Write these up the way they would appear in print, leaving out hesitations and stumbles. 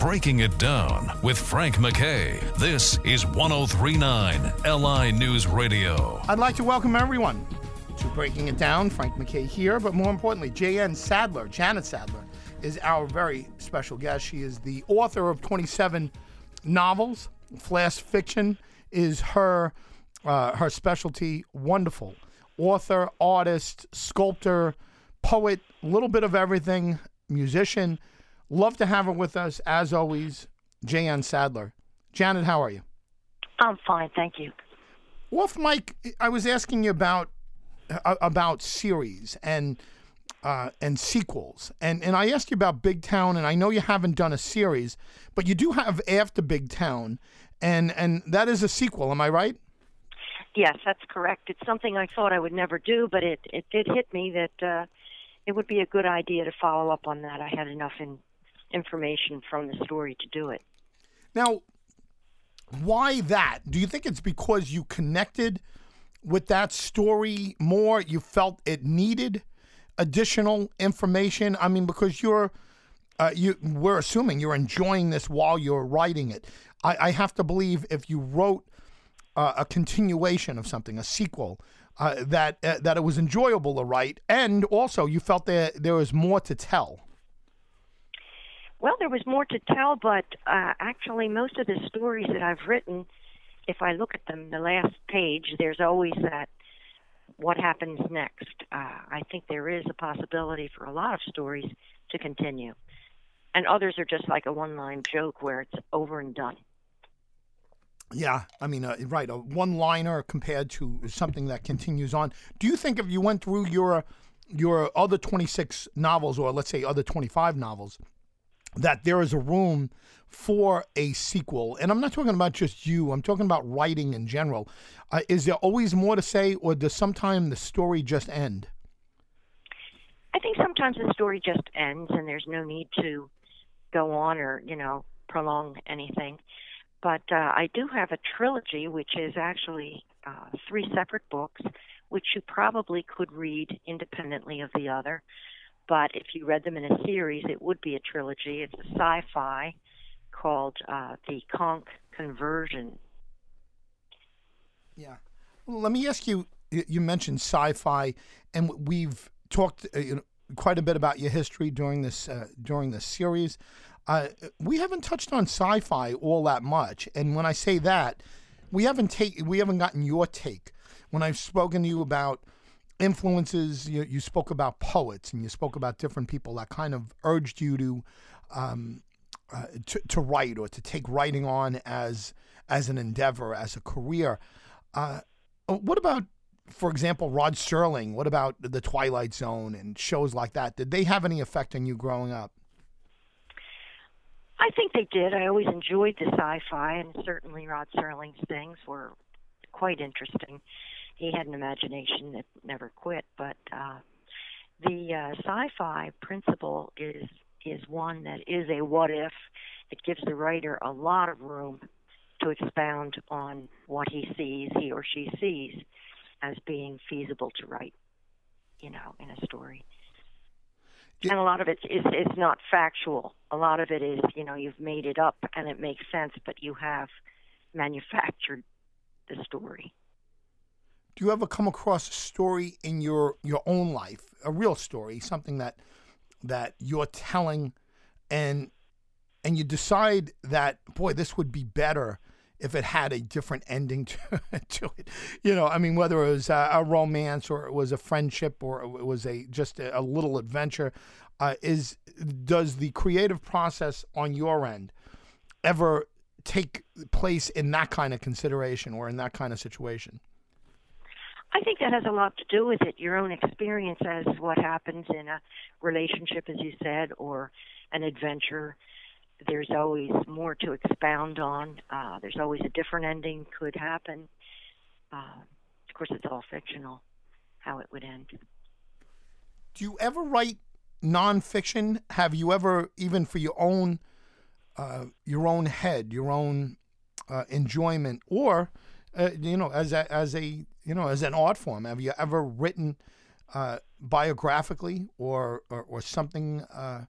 Breaking It Down with Frank McKay. This is 103.9 LI News Radio. I'd like to welcome everyone to Breaking It Down. Frank McKay here, but more importantly, Janet Sadler is our very special guest. She is the author of 27 novels. Flash fiction is her specialty. Wonderful author, artist, sculptor, poet, a little bit of everything, musician. Love to have her with us, as always, Janet Sadler. Janet, how are you? I'm fine, thank you. Off mic, I was asking you about series and sequels, and I asked you about Big Town, and I know you haven't done a series, but you do have After Big Town, and that is a sequel. Am I right? Yes, that's correct. It's something I thought I would never do, but it did hit me that it would be a good idea to follow up on that. I had enough information from the story to do it. Now, why that? Do you think it's because you connected with that story more? You felt it needed additional information? I mean, because we're assuming you're enjoying this while you're writing it. I have to believe if you wrote a continuation of something, a sequel, that it was enjoyable to write, and also you felt there was more to tell. Well, there was more to tell, but actually most of the stories that I've written, if I look at them, the last page, there's always that what happens next. I think there is a possibility for a lot of stories to continue. And others are just like a one-line joke where it's over and done. Yeah, I mean, right, a one-liner compared to something that continues on. Do you think if you went through your other 26 novels, or let's say other 25 novels, that there is a room for a sequel? And I'm not talking about just you. I'm talking about writing in general. Is there always more to say, or does sometimes the story just end? I think sometimes the story just ends and there's no need to go on or, prolong anything. But I do have a trilogy, which is actually 3 separate books, which you probably could read independently of the other. But if you read them in a series, it would be a trilogy. It's a sci-fi called The Conch Conversion. Yeah. Well, let me ask you, you mentioned sci-fi, and we've talked quite a bit about your history during this series. We haven't touched on sci-fi all that much, and when I say that, we haven't gotten your take. When I've spoken to you about influences, you spoke about poets, and you spoke about different people that kind of urged you to write, or to take writing on as an endeavor, as a career. What about, for example, Rod Serling? What about The Twilight Zone and shows like that? Did they have any effect on you growing up? I think they did. I always enjoyed the sci-fi, and certainly Rod Serling's things were quite interesting. He had an imagination that never quit, but the sci-fi principle is one that is a what-if. It gives the writer a lot of room to expound on what he or she sees as being feasible to write, in a story. And a lot of it is not factual. A lot of it is, you've made it up and it makes sense, but you have manufactured the story. Do you ever come across a story in your own life, a real story, something that you're telling, and you decide that, boy, this would be better if it had a different ending to it? Whether it was a romance, or it was a friendship, or it was just a little adventure. Does the creative process on your end ever take place in that kind of consideration or in that kind of situation? I think that has a lot to do with it. Your own experience as what happens in a relationship, as you said, or an adventure. There's always more to expound on. There's always a different ending could happen. Of course, it's all fictional, how it would end. Do you ever write nonfiction? Have you ever, even for your own head, your own enjoyment, or as an art form, have you ever written biographically or something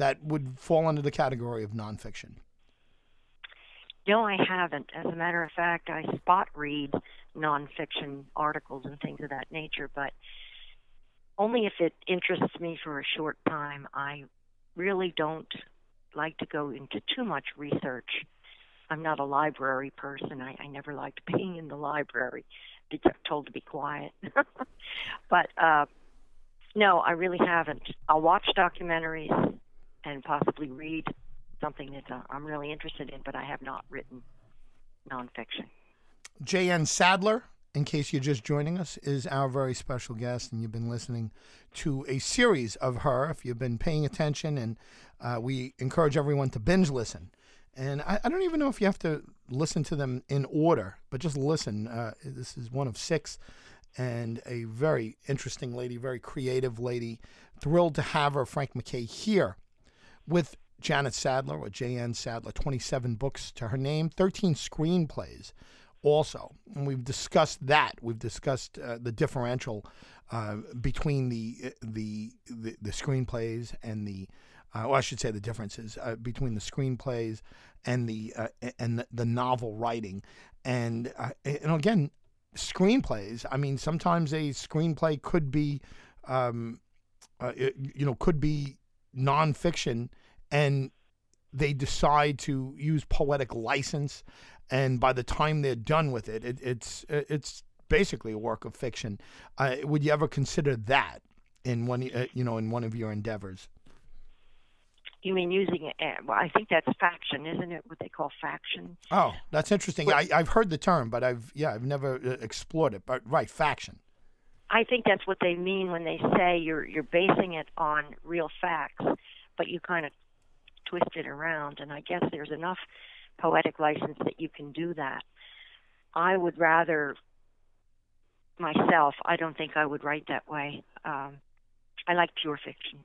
that would fall under the category of nonfiction? No, I haven't. As a matter of fact, I spot read nonfiction articles and things of that nature, but only if it interests me for a short time. I really don't like to go into too much research. I'm not a library person. I never liked being in the library. I was told to be quiet. But no, I really haven't. I'll watch documentaries and possibly read something that I'm really interested in, but I have not written nonfiction. J.N. Sadler, in case you're just joining us, is our very special guest, and you've been listening to a series of her, if you've been paying attention, and we encourage everyone to binge listen. And I don't even know if you have to listen to them in order, but just listen. This is one of 6, and a very interesting lady, very creative lady. Thrilled to have her, Frank MacKay, here with Janet Sadler, or J.N. Sadler, 27 books to her name, 13 screenplays also. And we've discussed that. We've discussed the differential between the screenplays and the well, I should say the differences between the screenplays and the novel writing. And again, screenplays, I mean, sometimes a screenplay could be could be nonfiction, and they decide to use poetic license, and by the time they're done with it, it's basically a work of fiction. Would you ever consider that in one of your endeavors? You mean using it? Well, I think that's faction, isn't it? What they call faction. Oh, that's interesting. I've heard the term, but I've never explored it. But right, faction. I think that's what they mean when they say you're basing it on real facts, but you kind of twist it around. And I guess there's enough poetic license that you can do that. I would rather, myself, I don't think I would write that way. I like pure fiction.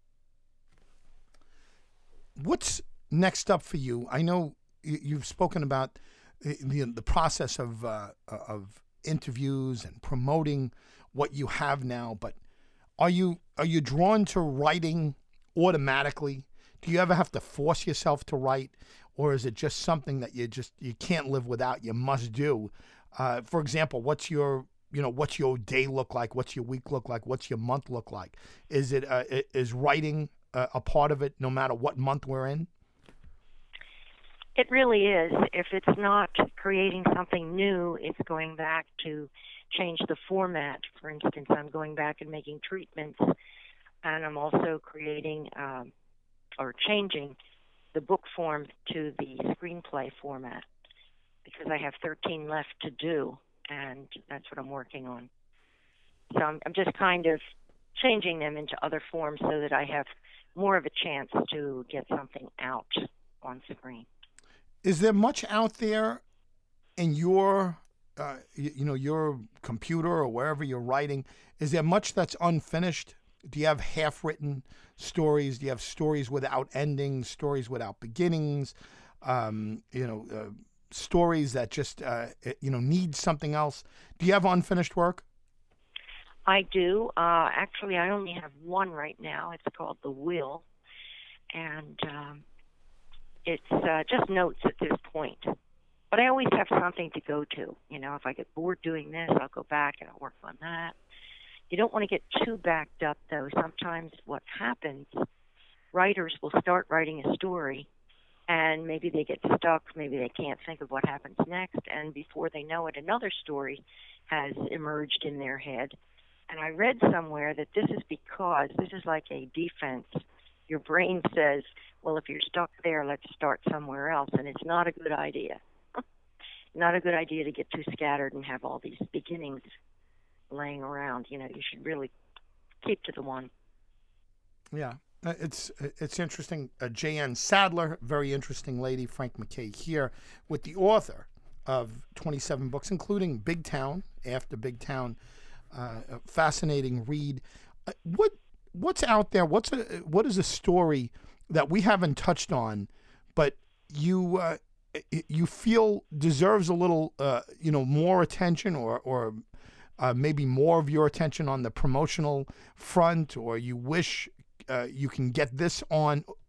What's next up for you? I know you've spoken about the process of interviews and promoting what you have now, but are you drawn to writing automatically? Do you ever have to force yourself to write, or is it just something that you can't live without? You must do. For example, what's your day look like? What's your week look like? What's your month look like? Is writing a part of it, no matter what month we're in? It really is. If it's not creating something new, it's going back to change the format. For instance, I'm going back and making treatments, and I'm also creating or changing the book form to the screenplay format, because I have 13 left to do, and that's what I'm working on. So I'm just kind of changing them into other forms so that I have more of a chance to get something out on screen. Is there much out there in your, your computer or wherever you're writing? Is there much that's unfinished? Do you have half-written stories? Do you have stories without endings, stories without beginnings? Stories that just need something else? Do you have unfinished work? I do. Actually, I only have one right now. It's called The Will, and it's just notes at this point. But I always have something to go to. If I get bored doing this, I'll go back and I'll work on that. You don't want to get too backed up, though. Sometimes what happens, writers will start writing a story, and maybe they get stuck, maybe they can't think of what happens next, and before they know it, another story has emerged in their head. And I read somewhere that this is because this is like a defense. Your brain says, well, if you're stuck there, let's start somewhere else. And it's not a good idea. Not a good idea to get too scattered and have all these beginnings laying around. You should really keep to the one. Yeah, it's interesting. J.N. Sadler, very interesting lady, Frank MacKay, here with the author of 27 books, including Big Town, After Big Town. A fascinating read. What's out there? What is a story that we haven't touched on, but you feel deserves a little more attention, or maybe more of your attention on the promotional front, or you wish you can get this on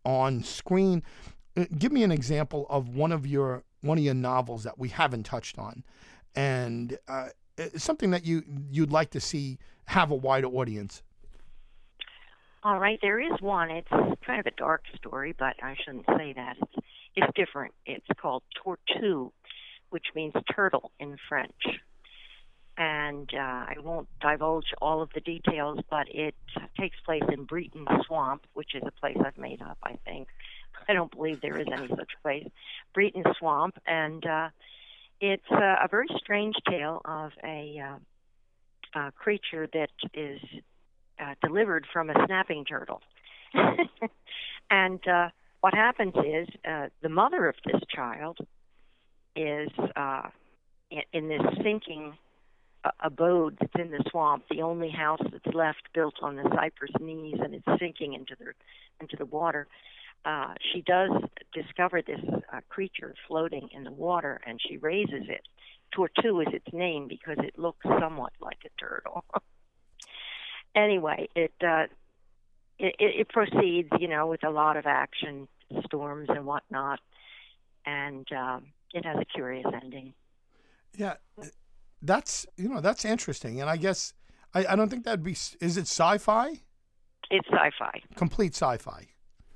on screen. Give me an example of one of your novels that we haven't touched on, and something that you'd like to see have a wider audience. All right, there is one. It's kind of a dark story, but I shouldn't say that. It's different. It's called Tortue, which means turtle in French. And I won't divulge all of the details, but it takes place in Breton Swamp, which is a place I've made up, I think. I don't believe there is any such place. Breton Swamp, and it's a very strange tale of a creature that is delivered from a snapping turtle. And what happens is the mother of this child is in this sinking abode that's in the swamp, the only house that's left built on the cypress knees, and it's sinking into the water. She does discover this creature floating in the water, and she raises it. Tortue is its name because it looks somewhat like a turtle. Anyway, it proceeds, with a lot of action, storms and whatnot, and it has a curious ending. Yeah, that's interesting, and I guess I don't think that'd be. Is it sci-fi? It's sci-fi. Complete sci-fi.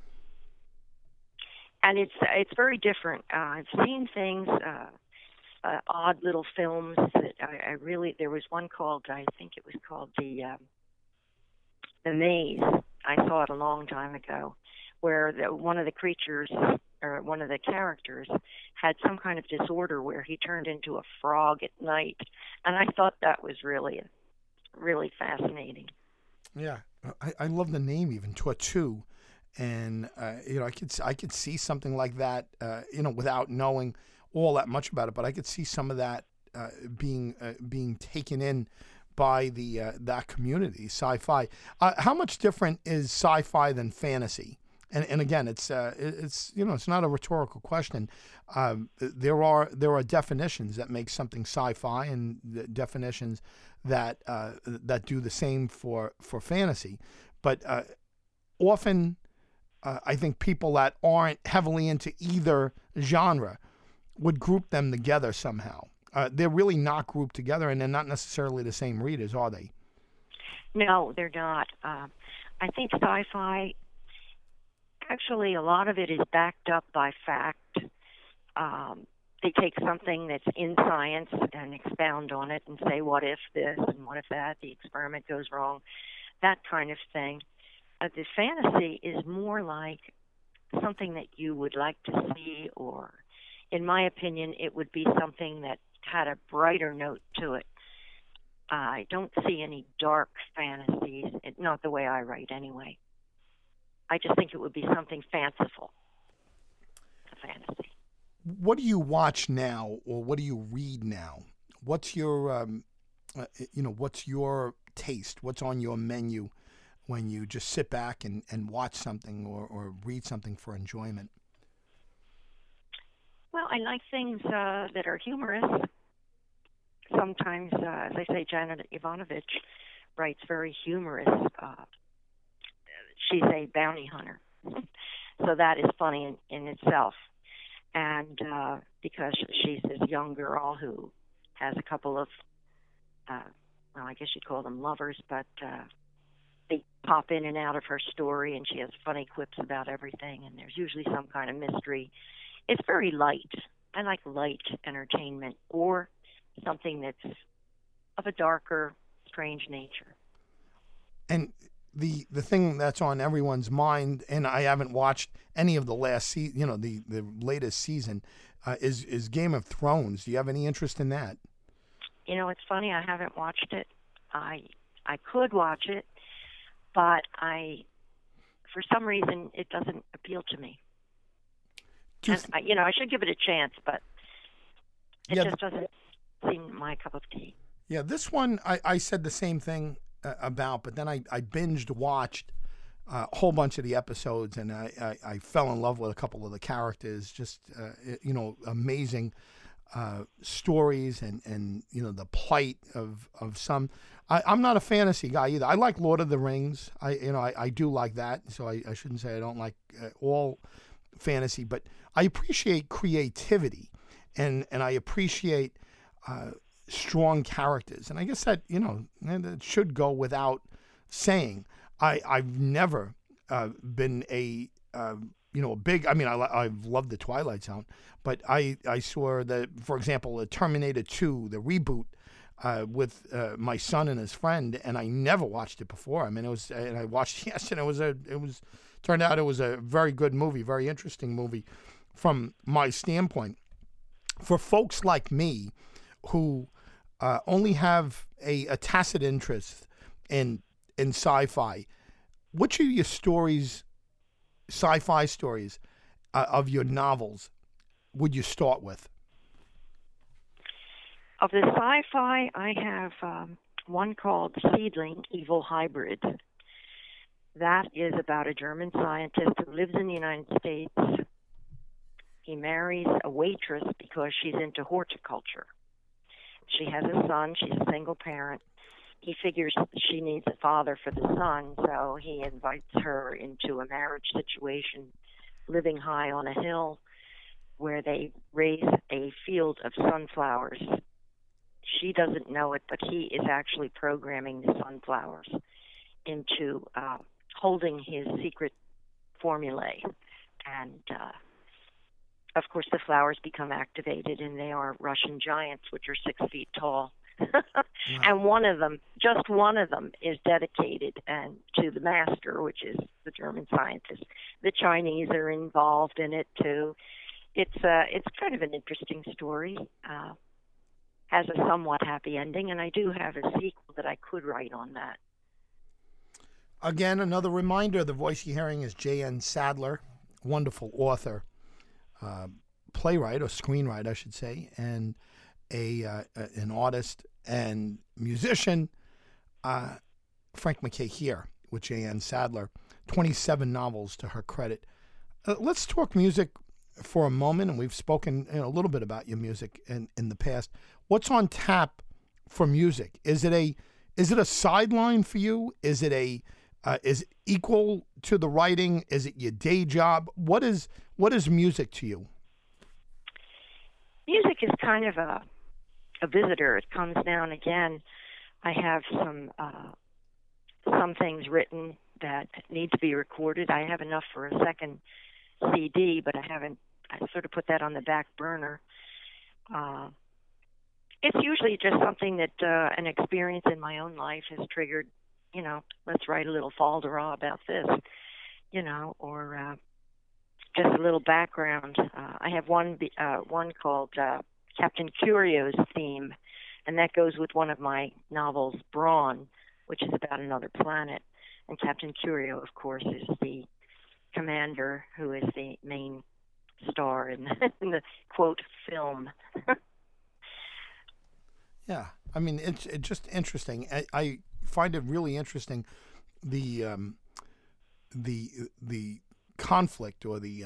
And it's very different. I've seen things, odd little films that I really. There was one called, I think it was called The Maze. I saw it a long time ago, where one of the creatures or one of the characters had some kind of disorder where he turned into a frog at night, and I thought that was really fascinating. Yeah, I love the name even, Tortue, and I could see something like that, without knowing all that much about it, but I could see some of that being taken in by that community, sci-fi. How much different is sci-fi than fantasy? And again, it's not a rhetorical question. There are definitions that make something sci-fi, and the definitions that do the same for fantasy. But often, I think people that aren't heavily into either genre would group them together somehow. They're really not grouped together, and they're not necessarily the same readers, are they? No, they're not. I think sci-fi, actually, a lot of it is backed up by fact. They take something that's in science and expound on it and say, what if this and what if that, the experiment goes wrong, that kind of thing. The fantasy is more like something that you would like to see, or, in my opinion, it would be something that had a brighter note to it. I don't see any dark fantasies, not the way I write anyway. I just think it would be something fanciful, a fantasy. What do you watch now, or what do you read now? What's your, what's your taste? What's on your menu when you just sit back and watch something or read something for enjoyment? Well, I like things that are humorous. Sometimes, as I say, Janet Ivanovich writes very humorous. She's a bounty hunter, so that is funny in itself. And because she's this young girl who has a couple of, I guess you'd call them lovers, but they pop in and out of her story, and she has funny quips about everything, and there's usually some kind of mystery. It's very light. I like light entertainment, or something that's of a darker, strange nature. And the thing that's on everyone's mind, and I haven't watched any of the last the latest season, is Game of Thrones. Do you have any interest in that? It's funny. I haven't watched it. I could watch it, but for some reason, it doesn't appeal to me. I should give it a chance, but it just doesn't seem my cup of tea. Yeah, this one I said the same thing about, but then I binged watched a whole bunch of the episodes, and I fell in love with a couple of the characters. Just amazing. stories and the plight of some. I'm not a fantasy guy either. I like Lord of the Rings. I do like that. So I shouldn't say I don't like all fantasy, but I appreciate creativity and I appreciate strong characters. And I guess that that should go without saying. I've never been a big. I mean, I've loved the Twilight Zone, but I saw for example, the Terminator 2, the reboot, with my son and his friend, and I never watched it before. I mean, and I watched it yesterday. Turned out it was a very good movie, very interesting movie from my standpoint. For folks like me, who only have a tacit interest in sci-fi, which are your stories? Sci-fi stories of your novels would you start with? Of the sci-fi, I have one called Seedling, Evil Hybrid. That is about a German scientist who lives in the United States. He marries a waitress because she's into horticulture. She has a son. She's a single parent. He figures she needs a father for the son, so he invites her into a marriage situation, living high on a hill where they raise a field of sunflowers. She doesn't know it, but he is actually programming the sunflowers into holding his secret formulae. And, of course, the flowers become activated, and they are Russian giants, which are 6 feet tall. And just one of them, is dedicated to the master, which is the German scientist. The Chinese are involved in it too. It's kind of an interesting story. Has a somewhat happy ending, and I do have a sequel that I could write on that. Again, another reminder: the voice you're hearing is J.N. Sadler, wonderful author, playwright or screenwriter, I should say, and an artist and musician. Frank MacKay here with J.N. Sadler, 27 novels to her credit. Let's talk music for a moment, and we've spoken a little bit about your music in the past. What's on tap for music? Is it a sideline for you? Is it is it equal to the writing? Is it your day job? What is music to you? Music is kind of a visitor. It comes now and again. I have some things written that need to be recorded. I have enough for a second CD, but I sort of put that on the back burner. It's usually just something that an experience in my own life has triggered. Let's write a little falderah about this, or just a little background. I have one called Captain Curio's Theme, and that goes with one of my novels, Brawn, which is about another planet. And Captain Curio, of course, is the commander who is the main star in the quote film. Yeah, I mean it's just interesting. I find it really interesting the conflict or the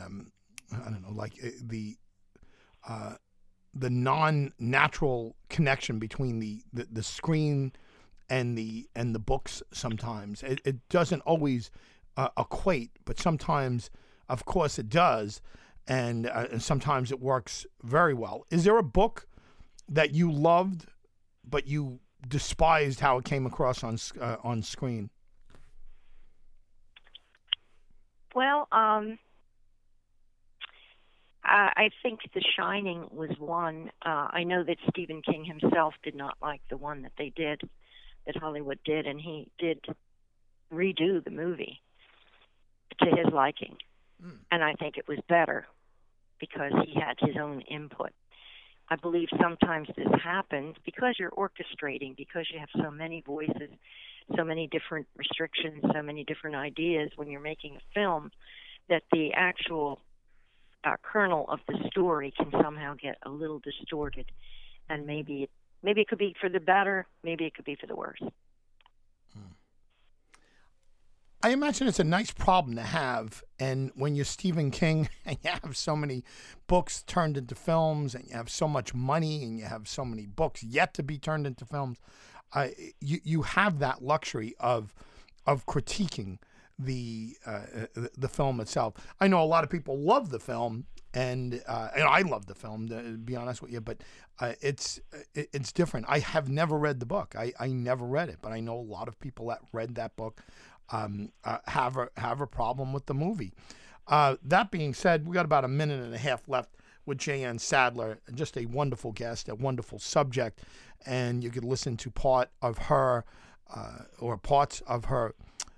the non-natural connection between the screen and the books. Sometimes it doesn't always equate, but sometimes, of course, it does, and sometimes it works very well. Is there a book that you loved, but you despised how it came across on screen? Well, I think The Shining was one. I know that Stephen King himself did not like the one that Hollywood did, and he did redo the movie to his liking. And I think it was better because he had his own input. I believe sometimes this happens because you're orchestrating, because you have so many voices, so many different restrictions, so many different ideas when you're making a film, that the actual kernel of the story can somehow get a little distorted, and maybe it could be for the better, maybe it could be for the worse. I imagine it's a nice problem to have. And when you're Stephen King and you have so many books turned into films and you have so much money and you have so many books yet to be turned into films, you have that luxury of critiquing the film itself. I know a lot of people love the film, and I love the film, to be honest with you, but it's different. I have never read the book. I never read it, but I know a lot of people that read that book have a problem with the movie. That being said, we got about a minute and a half left with J.N. Sadler, just a wonderful guest, a wonderful subject, and you could listen to part of her or parts of her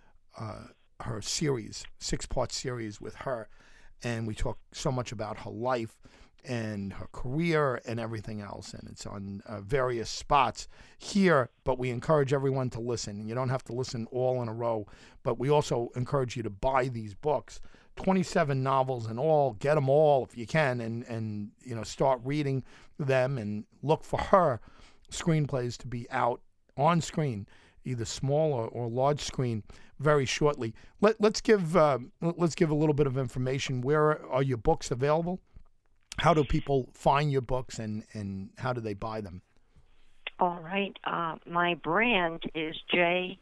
series, 6-part series with her, and we talk so much about her life and her career and everything else, and it's on various spots here, but we encourage everyone to listen, and you don't have to listen all in a row, but we also encourage you to buy these books, 27 novels in all. Get them all if you can, and start reading them, and look for her screenplays to be out on screen, either small or large screen, very shortly. Let's give a little bit of information. Where are your books available? How do people find your books, and how do they buy them? All right. My brand is J.N.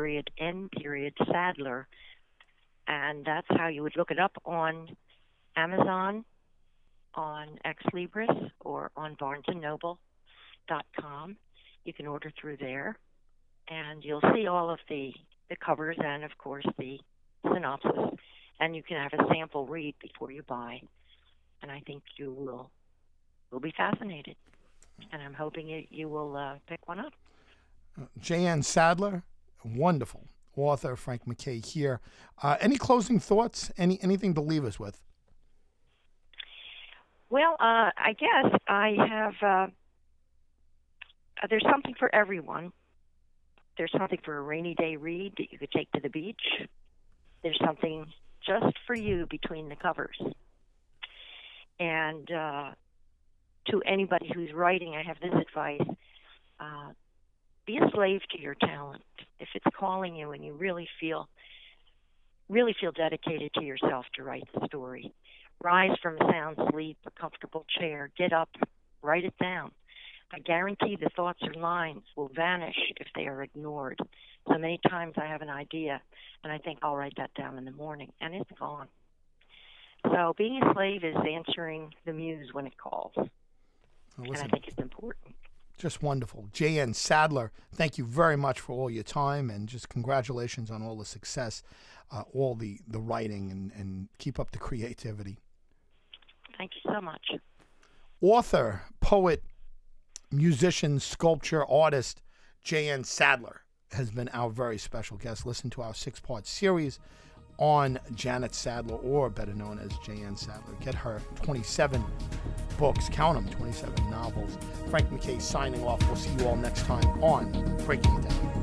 Sadler, and that's how you would look it up on Amazon, on Xlibris, or on BarnesandNoble.com. You can order through there, and you'll see all of the covers and, of course, the synopsis, and you can have a sample read before you buy. And I think you will be fascinated, and I'm hoping you will pick one up. J.N. Sadler, wonderful author, Frank MacKay here. Any closing thoughts? Anything to leave us with? Well, I guess I have. There's something for everyone. There's something for a rainy day read that you could take to the beach. There's something just for you between the covers. And to anybody who's writing, I have this advice. Be a slave to your talent. If it's calling you and you really feel dedicated to yourself to write the story, rise from a sound sleep, a comfortable chair, get up, write it down. I guarantee the thoughts or lines will vanish if they are ignored. So many times I have an idea, and I think I'll write that down in the morning, and it's gone. So being a slave is answering the muse when it calls. Well, listen, and I think it's important. Just wonderful. J.N. Sadler, thank you very much for all your time, and just congratulations on all the success, all the writing, and keep up the creativity. Thank you so much. Author, poet, musician, sculptor, artist, J.N. Sadler has been our very special guest. Listen to our 6-part series on Janet Sadler, or better known as J.N. Sadler. Get her 27 books, count them, 27 novels. Frank MacKay signing off. We'll see you all next time on Breaking It Down.